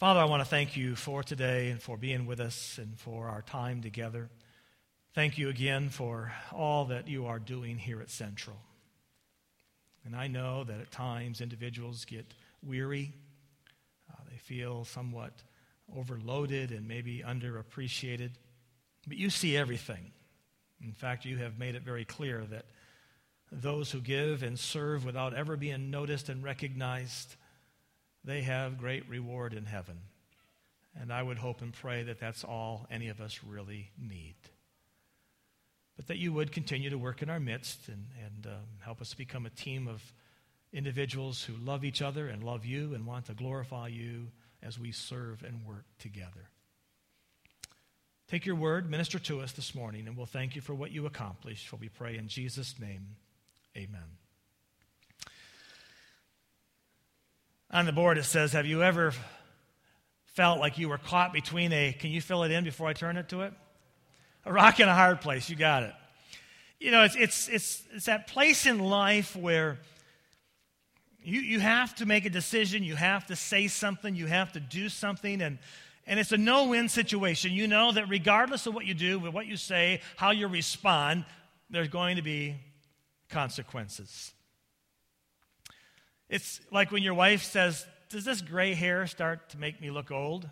Father, I want to thank you for today and for being with us and for our time together. Thank you again for all that you are doing here at Central. And I know that at times individuals get weary. They feel somewhat overloaded and maybe underappreciated. But you see everything. In fact, you have made it very clear that those who give and serve without ever being noticed and recognized, they have great reward in heaven. And I would hope and pray that that's all any of us really need. But that you would continue to work in our midst and help us become a team of individuals who love each other and love you and want to glorify you as we serve and work together. Take your word, minister to us this morning, and we'll thank you for what you accomplished. For we pray in Jesus' name, amen. On the board it says, have you ever felt like you were caught between can you fill it in before I turn it to it? A rock and a hard place, you got it. You know, it's that place in life where you have to make a decision, you have to say something, you have to do something, and it's a no-win situation. You know that regardless of what you do, what you say, how you respond, there's going to be consequences. It's like when your wife says, does this gray hair start to make me look old?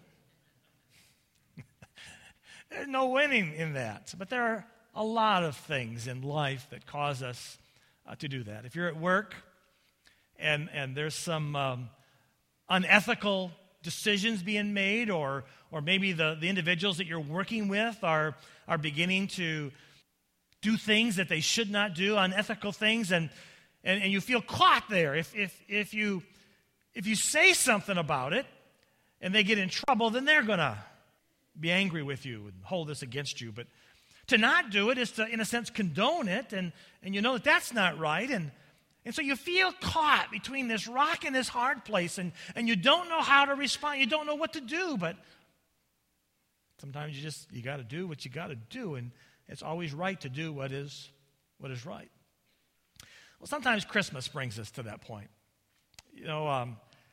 There's no winning in that. But there are a lot of things in life that cause us to do that. If you're at work and there's some unethical decisions being made, or maybe the individuals that you're working with are beginning to do things that they should not do, unethical things, and you feel caught there. If you say something about it and they get in trouble, then they're going to be angry with you and hold this against you. But to not do it is to, in a sense, condone it, and you know that that's not right, and so you feel caught between this rock and this hard place, and you don't know how to respond. You don't know what to do, but sometimes you got to do what you got to do, and it's always right to do what is right. Well, sometimes Christmas brings us to that point. You know,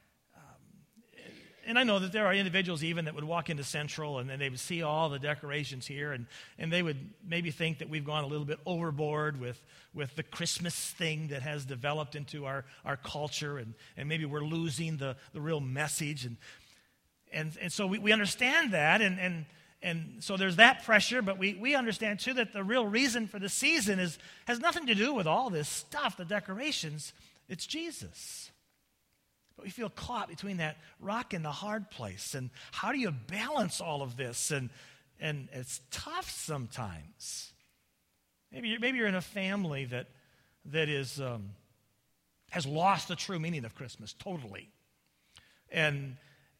and I know that there are individuals even that would walk into Central and then they would see all the decorations here, and they would maybe think that we've gone a little bit overboard with the Christmas thing that has developed into our culture, and maybe we're losing the real message. And so we understand that, and so there's that pressure, but we understand too that the real reason for the season has nothing to do with all this stuff, the decorations. It's Jesus. But we feel caught between that rock and the hard place. And how do you balance all of this? And it's tough sometimes. Maybe you're in a family that is has lost the true meaning of Christmas totally. And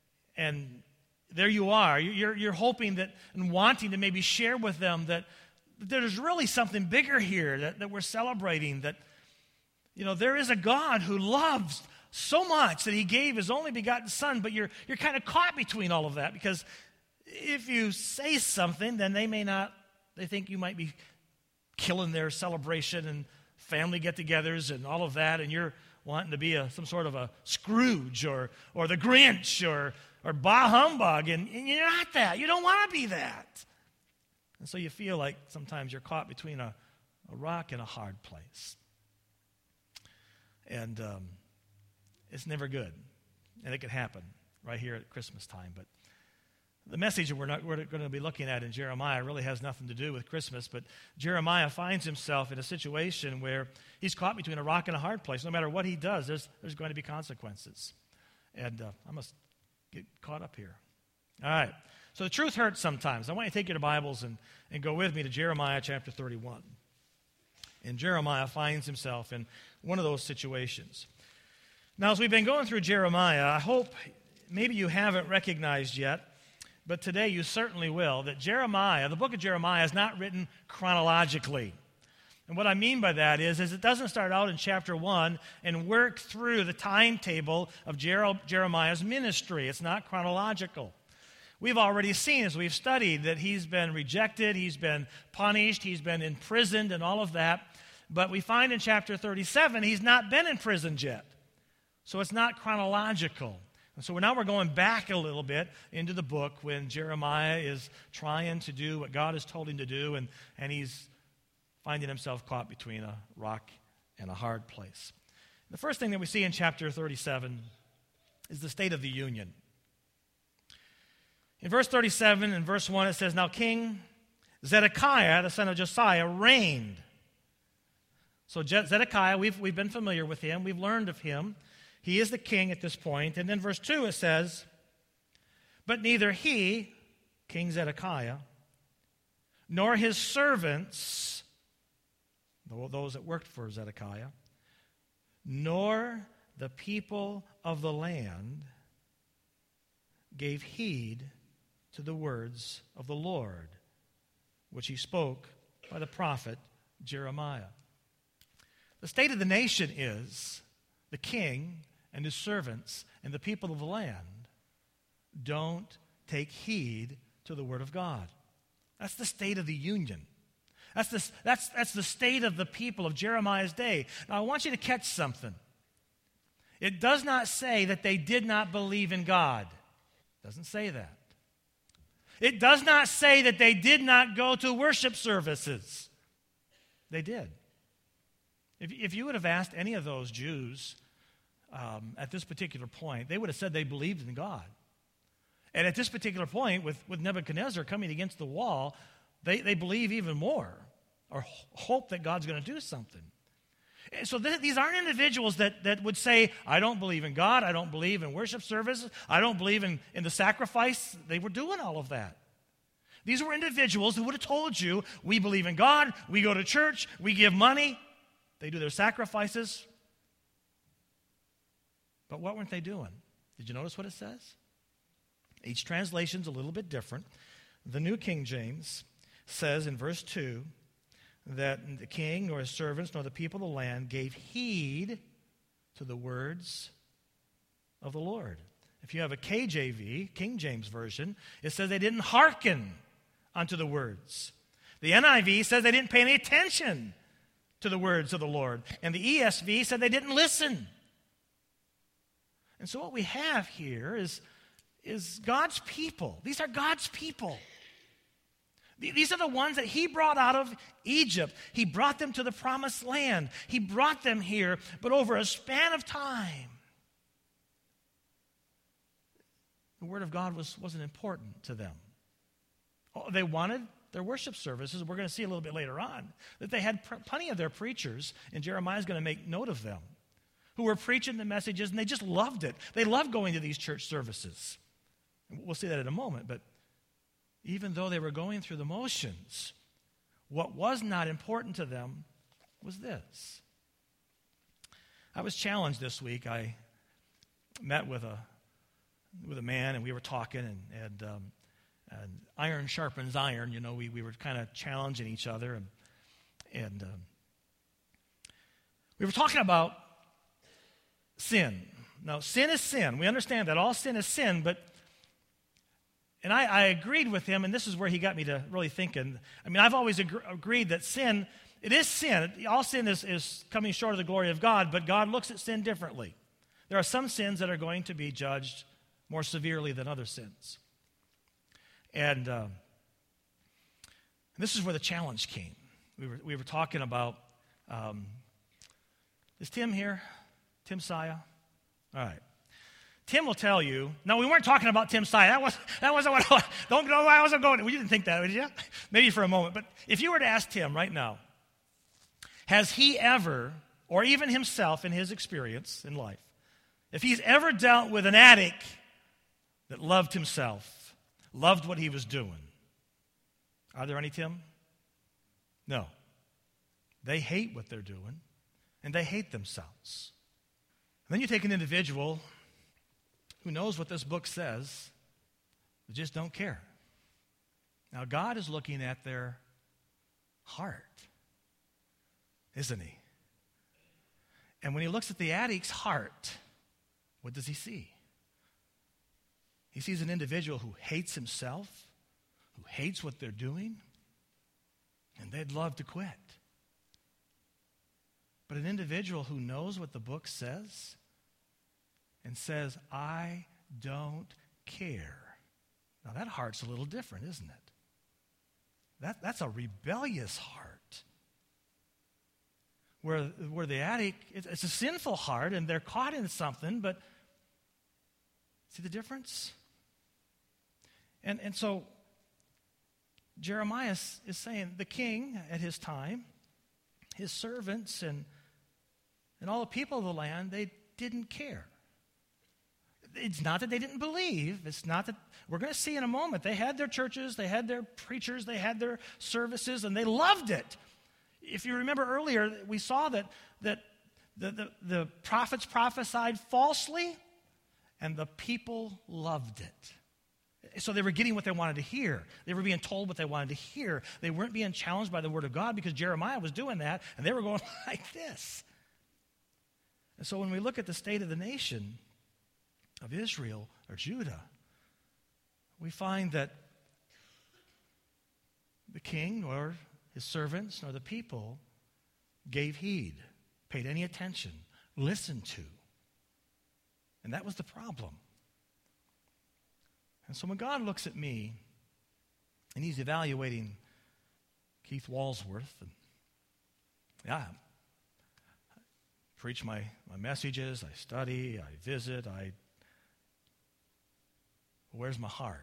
there you are. You're hoping that and wanting to maybe share with them that there's really something bigger here that we're celebrating, that, you know, there is a God who loves so much that he gave his only begotten son, but you're kind of caught between all of that, because if you say something, then they think you might be killing their celebration and family get-togethers and all of that, and you're wanting to be some sort of a Scrooge or the Grinch or bah humbug, and you're not that. You don't want to be that. And so you feel like sometimes you're caught between a rock and a hard place. And it's never good. And it could happen right here at Christmas time. But the message that we're going to be looking at in Jeremiah really has nothing to do with Christmas. But Jeremiah finds himself in a situation where he's caught between a rock and a hard place. No matter what he does, there's going to be consequences. And I must get caught up here. All right. So the truth hurts sometimes. I want you to take your Bibles and go with me to Jeremiah chapter 31. And Jeremiah finds himself in one of those situations. Now, as we've been going through Jeremiah, I hope maybe you haven't recognized yet, but today you certainly will, that Jeremiah, the book of Jeremiah, is not written chronologically. And what I mean by that is it doesn't start out in chapter 1 and work through the timetable of Jeremiah's ministry. It's not chronological. We've already seen, as we've studied, that he's been rejected, he's been punished, he's been imprisoned, and all of that. But we find in chapter 37 he's not been imprisoned yet. So it's not chronological. And so now we're going back a little bit into the book when Jeremiah is trying to do what God has told him to do, and he's finding himself caught between a rock and a hard place. The first thing that we see in chapter 37 is the state of the union. In verse 37 and verse 1 it says, "Now King Zedekiah, the son of Josiah, reigned." So Zedekiah, we've been familiar with him. We've learned of him. He is the king at this point. And then verse 2 it says, "But neither he," King Zedekiah, "nor his servants," those that worked for Zedekiah, "nor the people of the land gave heed to the words of the Lord, which he spoke by the prophet Jeremiah." The state of the nation is the king and his servants and the people of the land don't take heed to the word of God. That's the state of the union. That's the state of the people of Jeremiah's day. Now, I want you to catch something. It does not say that they did not believe in God. It doesn't say that. It does not say that they did not go to worship services. They did. If you would have asked any of those Jews at this particular point, they would have said they believed in God. And at this particular point, with Nebuchadnezzar coming against the wall, they believe even more or hope that God's going to do something. And so these aren't individuals that would say, "I don't believe in God, I don't believe in worship services, I don't believe in the sacrifice." They were doing all of that. These were individuals who would have told you, "We believe in God, we go to church, we give money." They do their sacrifices. But what weren't they doing? Did you notice what it says? Each translation's a little bit different. The New King James says in verse 2 that the king nor his servants nor the people of the land gave heed to the words of the Lord. If you have a KJV, King James Version, it says they didn't hearken unto the words. The NIV says they didn't pay any attention to the words of the Lord. And the ESV said they didn't listen. And so what we have here is God's people. These are God's people. These are the ones that he brought out of Egypt. He brought them to the promised land. He brought them here, but over a span of time, the word of God wasn't important to them. They wanted their worship services. We're going to see a little bit later on that they had plenty of their preachers, and Jeremiah's going to make note of them, who were preaching the messages, and they just loved it. They loved going to these church services. We'll see that in a moment, but even though they were going through the motions, what was not important to them was this. I was challenged this week. I met with a man, and we were talking, and iron sharpens iron. You know, we were kind of challenging each other, and we were talking about sin. Now, sin is sin. We understand that all sin is sin, and I agreed with him, and this is where he got me to really thinking. I mean, I've always agreed that sin, it is sin. All sin is coming short of the glory of God, but God looks at sin differently. There are some sins that are going to be judged more severely than other sins. And this is where the challenge came. We were talking about, is Tim here? Tim Saya? All right. Tim will tell you. No, we weren't talking about Tim Saya. That wasn't what. Don't know why I wasn't going. We didn't think that, did you? Maybe for a moment. But if you were to ask Tim right now, has he ever, or even himself in his experience in life, if he's ever dealt with an addict that loved himself, loved what he was doing, are there any, Tim? No. They hate what they're doing, and they hate themselves. And then you take an individual who knows what this book says, but just don't care. Now, God is looking at their heart, isn't he? And when he looks at the addict's heart, what does he see? He sees an individual who hates himself, who hates what they're doing, and they'd love to quit. But an individual who knows what the book says and says, I don't care. Now that heart's a little different, isn't it? That's a rebellious heart. Where the addict, it's a sinful heart and they're caught in something, but see the difference? And so Jeremiah is saying the king at his time, his servants and all the people of the land, they didn't care. It's not that they didn't believe. It's not that, we're going to see in a moment, they had their churches, they had their preachers, they had their services, and they loved it. If you remember earlier, we saw that the prophets prophesied falsely, and the people loved it. So they were getting what they wanted to hear. They were being told what they wanted to hear. They weren't being challenged by the word of God because Jeremiah was doing that, and they were going like this. And so when we look at the state of the nation of Israel or Judah, we find that the king or his servants nor the people gave heed, paid any attention, listened to. And that was the problem. And so when God looks at me and he's evaluating Keith Walsworth, and I preach my messages, I study, I visit, where's my heart?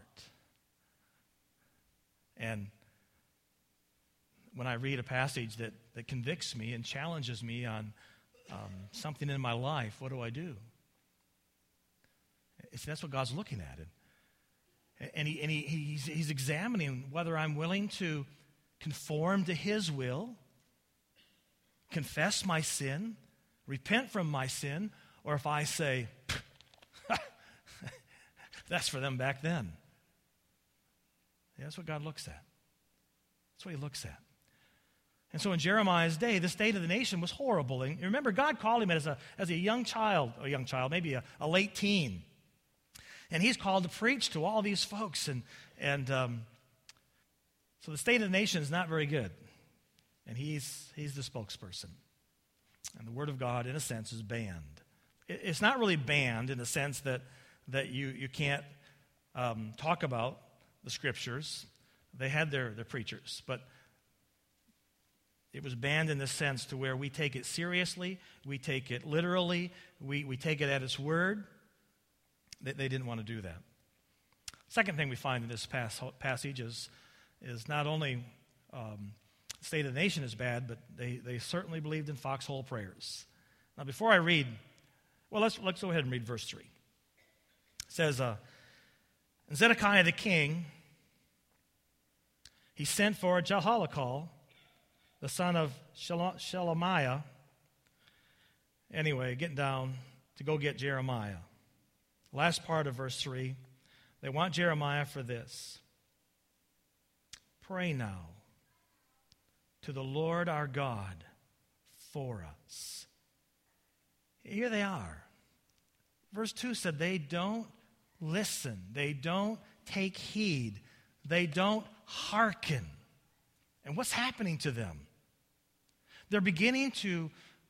And when I read a passage that convicts me and challenges me on something in my life, what do? That's what God's looking at. And he's examining whether I'm willing to conform to his will, confess my sin, repent from my sin, or if I say, that's for them back then. Yeah, that's what God looks at. That's what he looks at. And so in Jeremiah's day, the state of the nation was horrible. And remember, God called him as a young child, maybe a late teen. And he's called to preach to all these folks. And so the state of the nation is not very good. And he's the spokesperson. And the word of God, in a sense, is banned. It's not really banned in the sense that you can't talk about the scriptures. They had their preachers. But it was banned in the sense to where we take it seriously, we take it literally, we take it at its word. They didn't want to do that. Second thing we find in this passage is not only the state of the nation is bad, but they certainly believed in foxhole prayers. Now, before I read, let's go ahead and read verse 3. It says, Zedekiah the king, he sent for Jehoiakim, the son of Shelemiah, anyway, getting down to go get Jeremiah. Last part of verse 3, they want Jeremiah for this. Pray now to the Lord our God for us. Here they are. Verse 2 said they don't listen. They don't take heed. They don't hearken. And what's happening to them? They're beginning to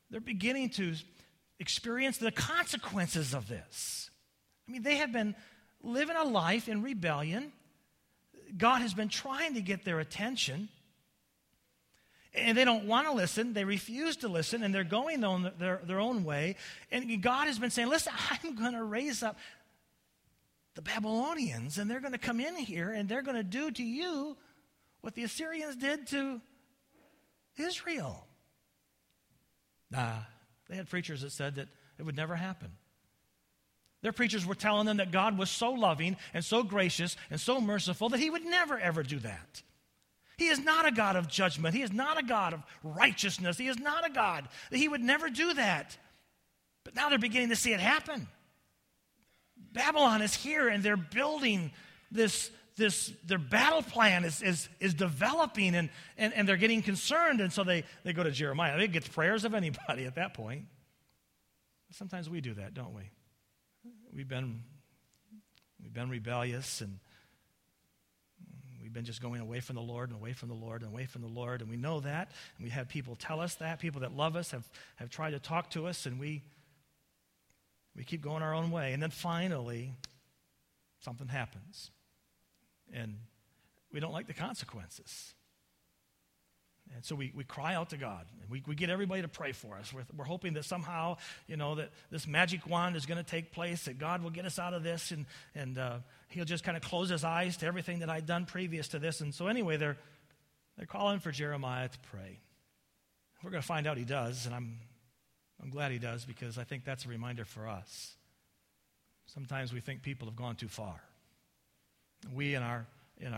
experience the consequences of this. I mean, they have been living a life in rebellion. God has been trying to get their attention. And they don't want to listen. They refuse to listen, and they're going their own way. And God has been saying, listen, I'm going to raise up the Babylonians, and they're going to come in here, and they're going to do to you what the Assyrians did to Israel. They had preachers that said that it would never happen. Their preachers were telling them that God was so loving and so gracious and so merciful that he would never, ever do that. He is not a God of judgment. He is not a God of righteousness. He is not a God that he would never do that. But now they're beginning to see it happen. Babylon is here, and they're building this their battle plan is developing, and they're getting concerned, and so they go to Jeremiah. They get the prayers of anybody at that point. Sometimes we do that, don't we? We've been rebellious, and we've been just going away from the Lord and away from the Lord and away from the Lord, and we know that, and we have people tell us that. People that love us have tried to talk to us, and we keep going our own way. And then finally, something happens. And we don't like the consequences. And so we cry out to God. And we get everybody to pray for us. We're hoping that somehow, that this magic wand is going to take place, that God will get us out of this, and he'll just kind of close his eyes to everything that I'd done previous to this. And so anyway, they're calling for Jeremiah to pray. We're going to find out he does, and I'm glad he does, because I think that's a reminder for us. Sometimes we think people have gone too far. We in our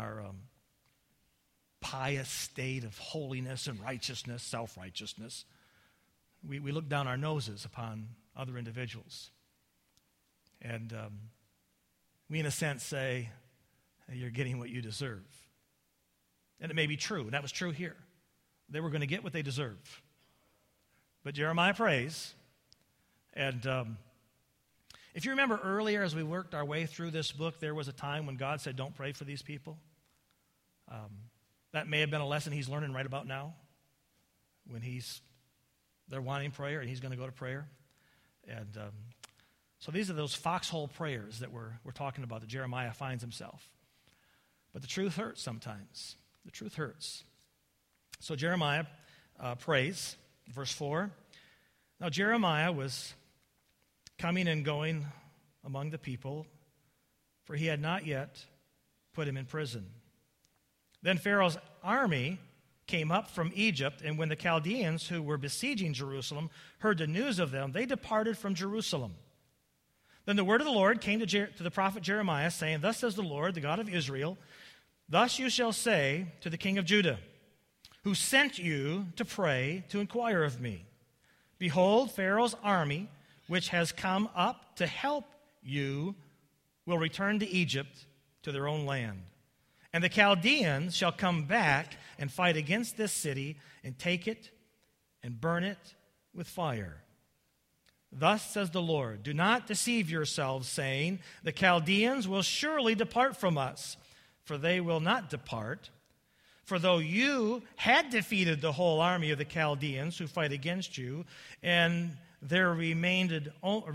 pious state of holiness and righteousness, self-righteousness, we look down our noses upon other individuals. And we, in a sense, say, you're getting what you deserve. And it may be true, and that was true here. They were going to get what they deserve. But Jeremiah prays, and if you remember earlier as we worked our way through this book, there was a time when God said, don't pray for these people. That may have been a lesson he's learning right about now, when they're wanting prayer and he's going to go to prayer. And so these are those foxhole prayers that we're talking about, that Jeremiah finds himself. But the truth hurts sometimes. The truth hurts. So Jeremiah prays, verse 4. Now Jeremiah was coming and going among the people, for he had not yet put him in prison. Then Pharaoh's army came up from Egypt, and when the Chaldeans who were besieging Jerusalem heard the news of them, they departed from Jerusalem. Then the word of the Lord came to the prophet Jeremiah, saying, Thus says the Lord, the God of Israel, Thus you shall say to the king of Judah, who sent you to pray, to inquire of me, Behold, Pharaoh's army, which has come up to help you, will return to Egypt, to their own land. And the Chaldeans shall come back and fight against this city, and take it and burn it with fire. Thus says the Lord, Do not deceive yourselves, saying, The Chaldeans will surely depart from us, for they will not depart. For though you had defeated the whole army of the Chaldeans who fight against you, and there remained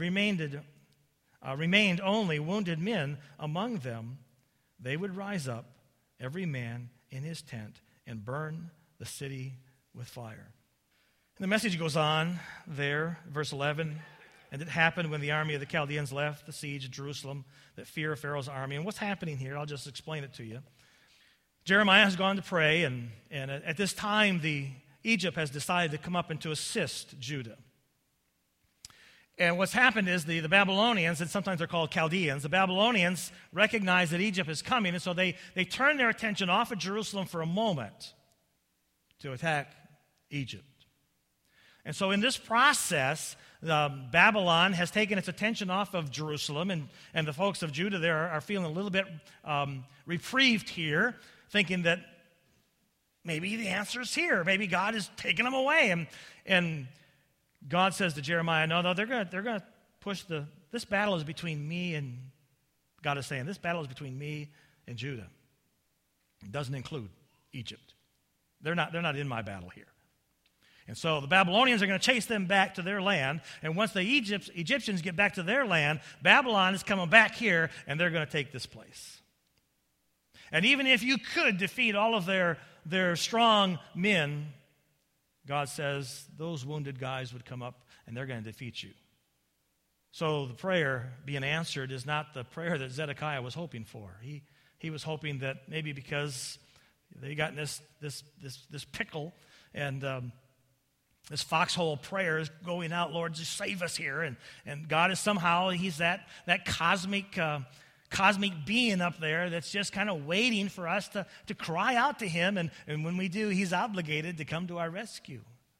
only wounded men among them, they would rise up, every man in his tent, and burn the city with fire. And the message goes on there, verse 11. And it happened when the army of the Chaldeans left the siege of Jerusalem, that fear of Pharaoh's army. And what's happening here, I'll just explain it to you. Jeremiah has gone to pray, and at this time, Egypt has decided to come up and to assist Judah. And what's happened is the Babylonians, and sometimes they're called Chaldeans, the Babylonians recognize that Egypt is coming, and so they turn their attention off of Jerusalem for a moment to attack Egypt. And so in this process, Babylon has taken its attention off of Jerusalem, and the folks of Judah there are feeling a little bit reprieved here, thinking that maybe the answer is here. Maybe God is taking them away. And God says to Jeremiah, no, they're going to push this battle is between me and, God is saying, this battle is between me and Judah. It doesn't include Egypt. They're not in my battle here. And so the Babylonians are going to chase them back to their land, and once the Egyptians get back to their land, Babylon is coming back here, and they're going to take this place. And even if you could defeat all of their strong men, God says those wounded guys would come up and they're going to defeat you. So the prayer being answered is not the prayer that Zedekiah was hoping for. He was hoping that maybe because they got in this pickle, and this foxhole prayer is going out, Lord, just save us here. And God is somehow, he's that cosmic being up there that's just kind of waiting for us to cry out to him. And when we do, he's obligated to come to our rescue.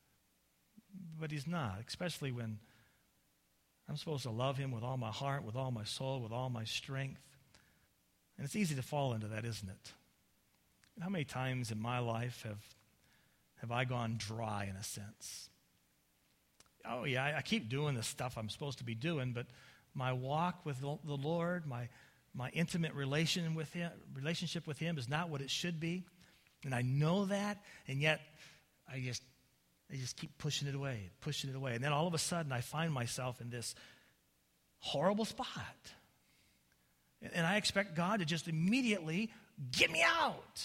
But he's not, especially when I'm supposed to love him with all my heart, with all my soul, with all my strength. And it's easy to fall into that, isn't it? How many times in my life have I gone dry in a sense? Oh yeah, I keep doing the stuff I'm supposed to be doing, but my walk with the Lord, my intimate relationship with him is not what it should be. And I know that, and yet I just keep pushing it away. And then all of a sudden I find myself in this horrible spot. And I expect God to just immediately get me out.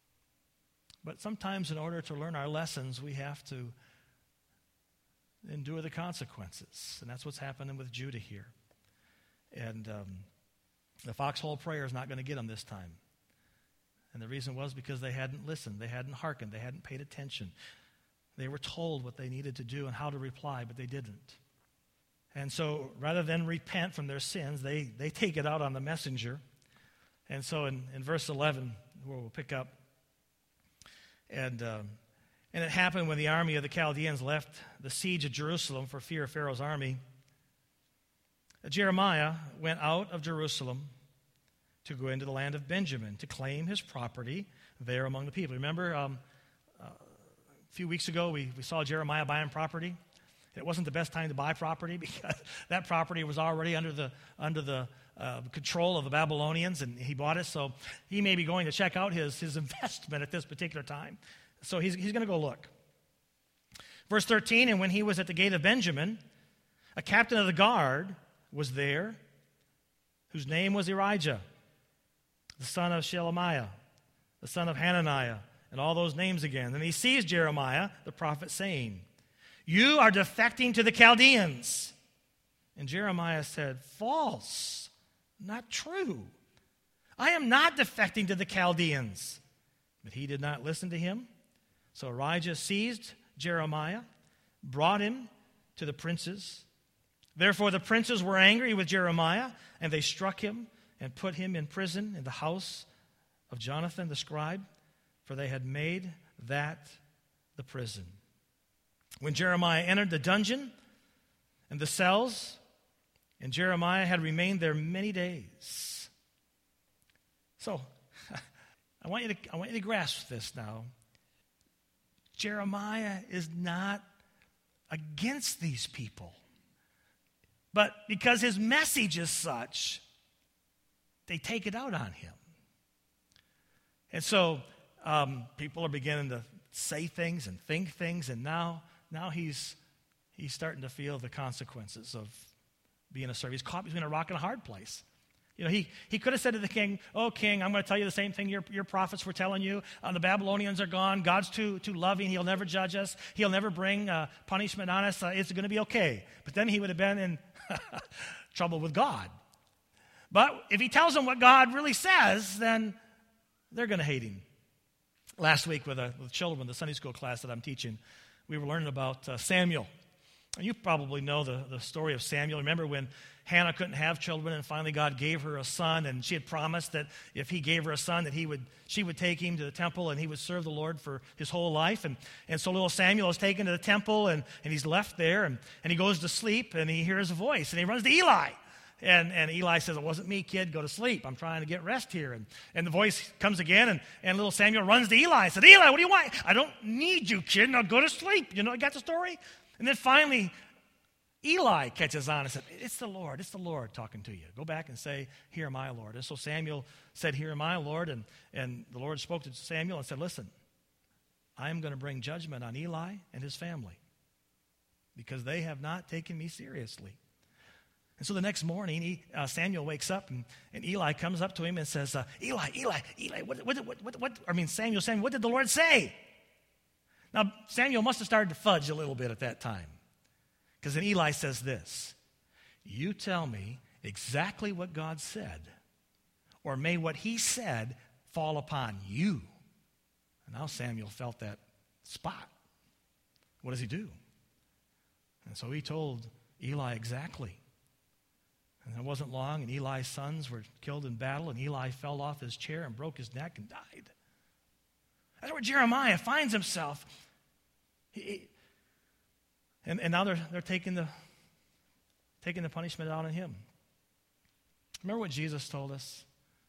But sometimes in order to learn our lessons, we have to endure the consequences. And that's what's happening with Judah here. And the foxhole prayer is not going to get them this time. And the reason was because they hadn't listened. They hadn't hearkened. They hadn't paid attention. They were told what they needed to do and how to reply, but they didn't. And so rather than repent from their sins, they take it out on the messenger. And so in verse 11, where we'll pick up, and it happened when the army of the Chaldeans left the siege of Jerusalem for fear of Pharaoh's army, Jeremiah went out of Jerusalem to go into the land of Benjamin to claim his property there among the people. Remember, a few weeks ago we saw Jeremiah buying property. It wasn't the best time to buy property because that property was already under the control of the Babylonians, and he bought it. So he may be going to check out his investment at this particular time. So he's going to go look. Verse 13, and when he was at the gate of Benjamin, a captain of the guard was there, whose name was Erijah, the son of Shelemiah, the son of Hananiah, and all those names again. And he sees Jeremiah, the prophet, saying, "You are defecting to the Chaldeans." And Jeremiah said, "False, not true. I am not defecting to the Chaldeans." But he did not listen to him. So Erijah seized Jeremiah, brought him to the princes. Therefore the princes were angry with Jeremiah, and they struck him and put him in prison in the house of Jonathan the scribe, for they had made that the prison. When Jeremiah entered the dungeon and the cells, and Jeremiah had remained there many days. So, I want you to grasp this now. Jeremiah is not against these people. But because his message is such, they take it out on him. And so people are beginning to say things and think things, and now he's starting to feel the consequences of being a servant. He's caught between a rock and a hard place. You know, he could have said to the king, "Oh, king, I'm going to tell you the same thing your prophets were telling you. The Babylonians are gone. God's too loving. He'll never judge us. He'll never bring punishment on us. It's going to be okay." But then he would have been in trouble with God. But if he tells them what God really says, then they're going to hate him. Last week with children, the Sunday school class that I'm teaching, we were learning about Samuel. And you probably know the story of Samuel. Remember when Hannah couldn't have children, and finally God gave her a son, and she had promised that if he gave her a son, that she would take him to the temple, and he would serve the Lord for his whole life. And so little Samuel is taken to the temple, and he's left there, and he goes to sleep, and he hears a voice, and he runs to Eli. And Eli says, "It wasn't me, kid. Go to sleep. I'm trying to get rest here." And the voice comes again, and little Samuel runs to Eli and said, "Eli, what do you want?" "I don't need you, kid. Now go to sleep." You got the story? And then finally, Eli catches on and said, it's the Lord talking to you. Go back and say, "Here am I, Lord." And so Samuel said, "Here am I, Lord." And the Lord spoke to Samuel and said, "Listen, I am going to bring judgment on Eli and his family because they have not taken me seriously." And so the next morning, Samuel wakes up, and Eli comes up to him and says, Eli, Samuel, what did the Lord say?" Now, Samuel must have started to fudge a little bit at that time. Because then Eli says this, "You tell me exactly what God said, or may what he said fall upon you." And now Samuel felt that spot. What does he do? And so he told Eli exactly. And it wasn't long, and Eli's sons were killed in battle, and Eli fell off his chair and broke his neck and died. That's where Jeremiah finds himself. And now they're taking the punishment out on him. Remember what Jesus told us?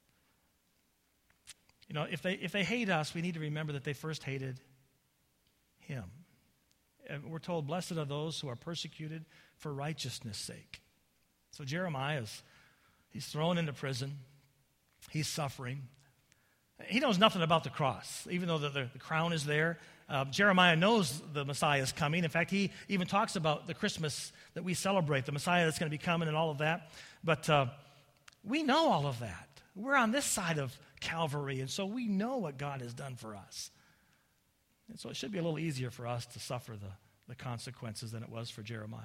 If they hate us, we need to remember that they first hated him. And we're told, "Blessed are those who are persecuted for righteousness' sake." So Jeremiah he's thrown into prison. He's suffering. He knows nothing about the cross, even though the crown is there. Jeremiah knows the Messiah is coming. In fact, he even talks about the Christmas that we celebrate, the Messiah that's going to be coming and all of that. But We know all of that. We're on this side of Calvary, and so we know what God has done for us. And so it should be a little easier for us to suffer the consequences than it was for Jeremiah.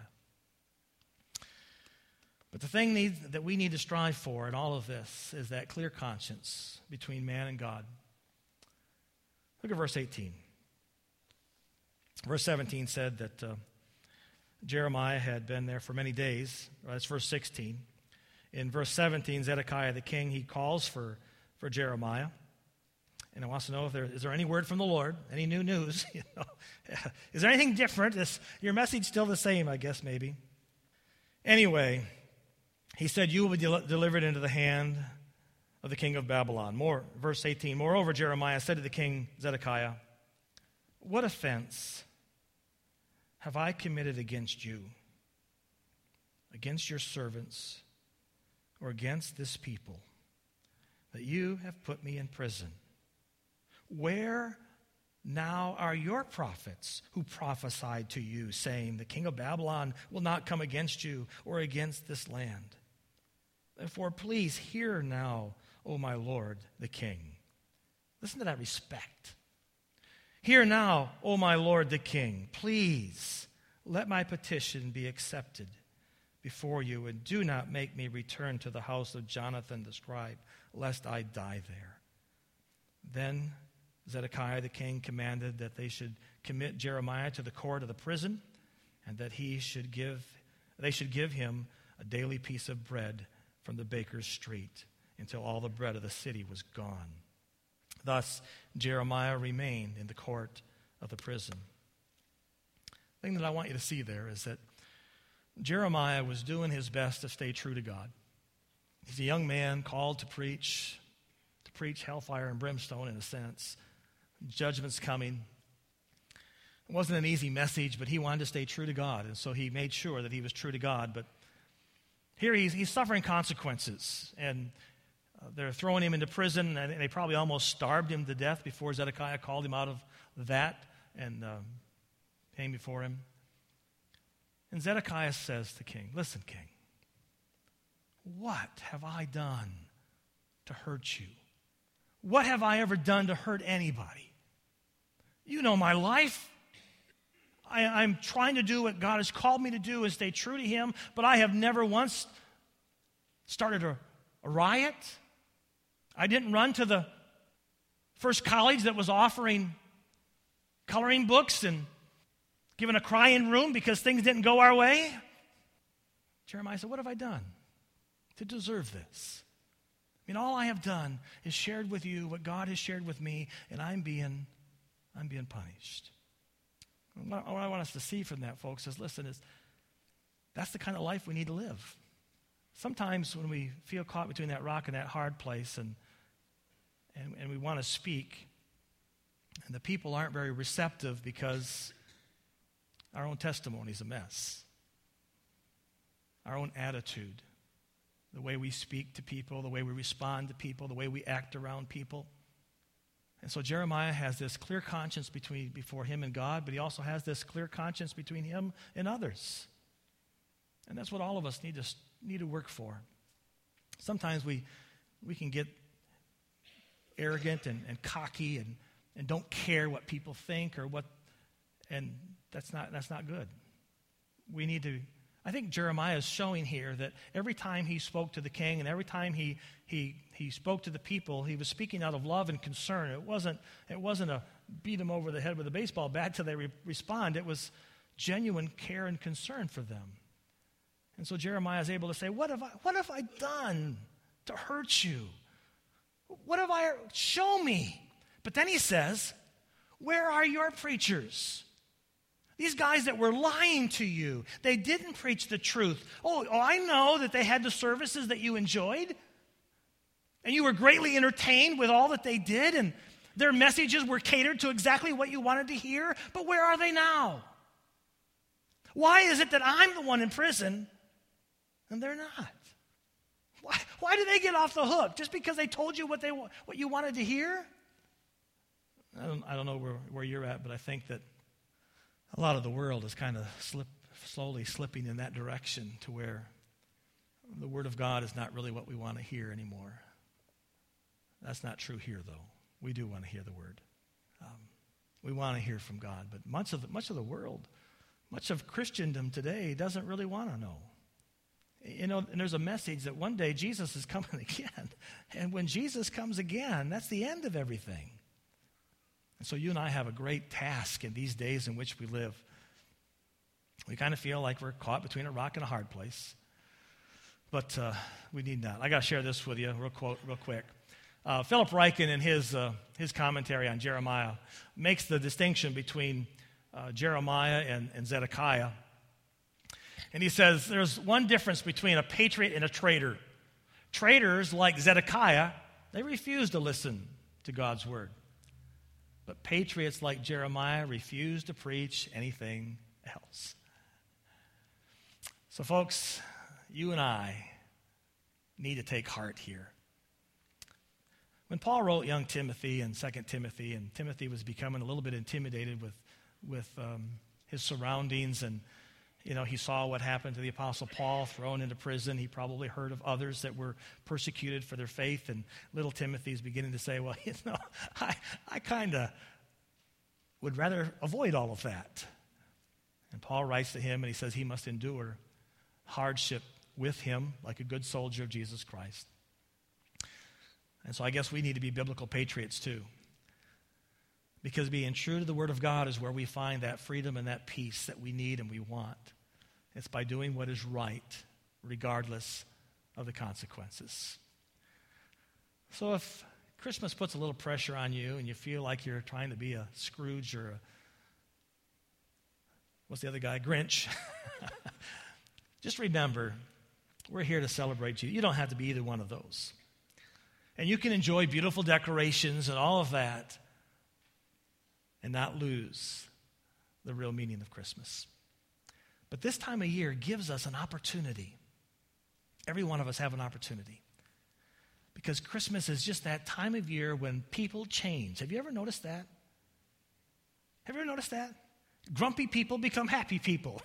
But the thing that we need to strive for in all of this is that clear conscience between man and God. Look at verse 18. Verse 17 said that Jeremiah had been there for many days. That's verse 16. In verse 17, Zedekiah the king, he calls for Jeremiah. And he wants to know is there any word from the Lord, any new news? Is there anything different? Is your message still the same, I guess, maybe? Anyway, he said, you will be delivered into the hand of the king of Babylon. Verse 18, moreover, Jeremiah said to the king Zedekiah, what offense have I committed against you, against your servants, or against this people, that you have put me in prison? Where now are your prophets who prophesied to you, saying, the king of Babylon will not come against you or against this land? Therefore, please hear now, O my Lord the king. Listen to that respect. Hear now, O my Lord the king, please let my petition be accepted before you, and do not make me return to the house of Jonathan the scribe, lest I die there. Then Zedekiah the king commanded that they should commit Jeremiah to the court of the prison, and that they should give him a daily piece of bread from the baker's street until all the bread of the city was gone. Thus Jeremiah remained in the court of the prison. The thing that I want you to see there is that Jeremiah was doing his best to stay true to God. He's a young man called to preach hellfire and brimstone in a sense. Judgment's coming. It wasn't an easy message, but he wanted to stay true to God, and so he made sure that he was true to God. But here he's suffering consequences, and they're throwing him into prison, and they probably almost starved him to death before Zedekiah called him out of that and came before him. And Zedekiah says to the king, listen, king, what have I done to hurt you? What have I ever done to hurt anybody? You know my life. I'm trying to do what God has called me to do and stay true to him, but I have never once started a riot. I didn't run to the first college that was offering coloring books and giving a crying room because things didn't go our way. Jeremiah said, what have I done to deserve this? I mean, all I have done is shared with you what God has shared with me, and I'm being punished. What I want us to see from that, folks, is that's the kind of life we need to live. Sometimes when we feel caught between that rock and that hard place and we want to speak, and the people aren't very receptive because our own testimony is a mess. Our own attitude, the way we speak to people, the way we respond to people, the way we act around people. And so Jeremiah has this clear conscience before him and God, but he also has this clear conscience between him and others. And that's what all of us need to work for. Sometimes we can get arrogant and cocky and don't care what people think and that's not good. We need to. I think Jeremiah is showing here that every time he spoke to the king and every time he spoke to the people, he was speaking out of love and concern. It wasn't a beat them over the head with a baseball bat till they respond. It was genuine care and concern for them. And so Jeremiah is able to say, what have I done to hurt you? What have I, show me. But then he says, where are your preachers? These guys that were lying to you, they didn't preach the truth. Oh, I know that they had the services that you enjoyed, and you were greatly entertained with all that they did, and their messages were catered to exactly what you wanted to hear, but where are they now? Why is it that I'm the one in prison and they're not? Why do they get off the hook? Just because they told you what you wanted to hear? I don't know where you're at, but I think that a lot of the world is kind of slowly slipping in that direction to where the Word of God is not really what we want to hear anymore. That's not true here, though. We do want to hear the Word. We want to hear from God, but much of the world, much of Christendom today doesn't really want to know. And there's a message that one day Jesus is coming again. And when Jesus comes again, that's the end of everything. And so you and I have a great task in these days in which we live. We kind of feel like we're caught between a rock and a hard place. But we need not. I got to share this with you real quick. Philip Ryken, in his commentary on Jeremiah, makes the distinction between Jeremiah and Zedekiah. And he says there's one difference between a patriot and a traitor. Traitors, like Zedekiah, they refuse to listen to God's word. But patriots like Jeremiah refuse to preach anything else. So, folks, you and I need to take heart here. When Paul wrote young Timothy in 2 Timothy, and Timothy was becoming a little bit intimidated with his surroundings, and he saw what happened to the Apostle Paul, thrown into prison. He probably heard of others that were persecuted for their faith, and little Timothy's beginning to say, well, I kind of would rather avoid all of that. And Paul writes to him, and he says he must endure hardship with him like a good soldier of Jesus Christ. And so I guess we need to be biblical patriots too. Because being true to the Word of God is where we find that freedom and that peace that we need and we want. It's by doing what is right, regardless of the consequences. So if Christmas puts a little pressure on you and you feel like you're trying to be a Scrooge or what's the other guy, Grinch, just remember, we're here to celebrate you. You don't have to be either one of those. And you can enjoy beautiful decorations and all of that and not lose the real meaning of Christmas. But this time of year gives us an opportunity. Every one of us have an opportunity. Because Christmas is just that time of year when people change. Have you ever noticed that? Have you ever noticed that? Grumpy people become happy people.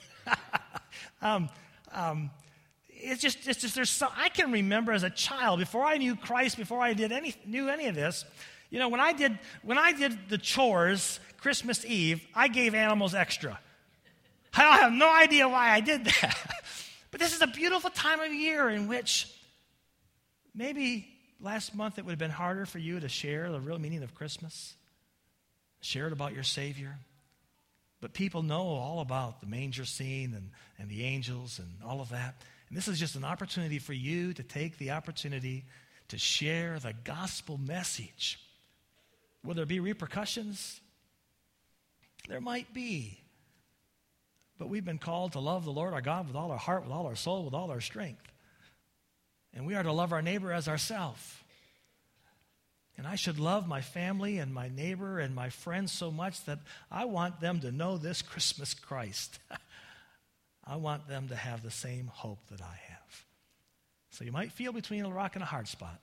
It's just there's so I can remember as a child, before I knew Christ, before I knew any of this, when I did the chores Christmas Eve, I gave animals extra. I have no idea why I did that. But this is a beautiful time of year in which maybe last month it would have been harder for you to share the real meaning of Christmas, share it about your Savior. But people know all about the manger scene and the angels and all of that. And this is just an opportunity for you to take the opportunity to share the gospel message. Will there be repercussions? There might be. But we've been called to love the Lord our God with all our heart, with all our soul, with all our strength. And we are to love our neighbor as ourselves. And I should love my family and my neighbor and my friends so much that I want them to know this Christmas Christ. I want them to have the same hope that I have. So you might feel between a rock and a hard spot.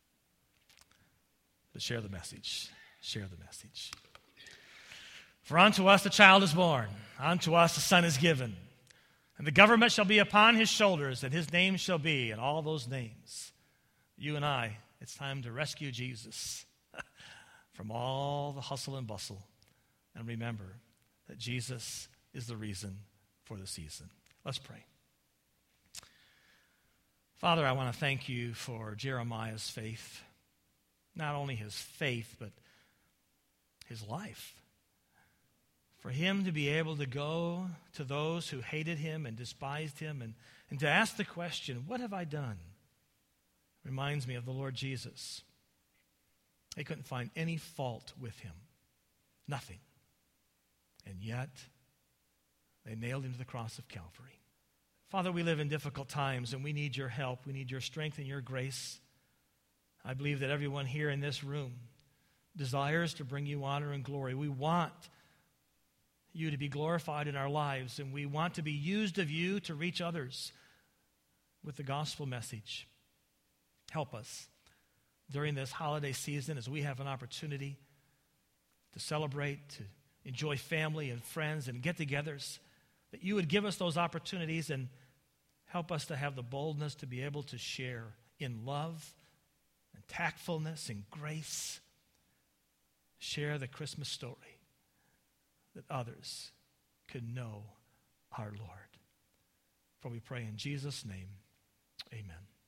But share the message. Share the message. For unto us a child is born, unto us a son is given, and the government shall be upon his shoulders, and his name shall be, and all those names. You and I, it's time to rescue Jesus from all the hustle and bustle. And remember that Jesus is the reason for the season. Let's pray. Father, I want to thank you for Jeremiah's faith. Not only his faith, but his life. For him to be able to go to those who hated him and despised him and to ask the question, what have I done? Reminds me of the Lord Jesus. They couldn't find any fault with him. Nothing. And yet, they nailed him to the cross of Calvary. Father, we live in difficult times, and we need your help. We need your strength and your grace. I believe that everyone here in this room desires to bring you honor and glory. We want you to be glorified in our lives, and we want to be used of you to reach others with the gospel message. Help us during this holiday season as we have an opportunity to celebrate, to enjoy family and friends and get-togethers, that you would give us those opportunities and Help us to have the boldness to be able to share in love and tactfulness and grace. Share the Christmas story that others could know our Lord. For we pray in Jesus' name, amen.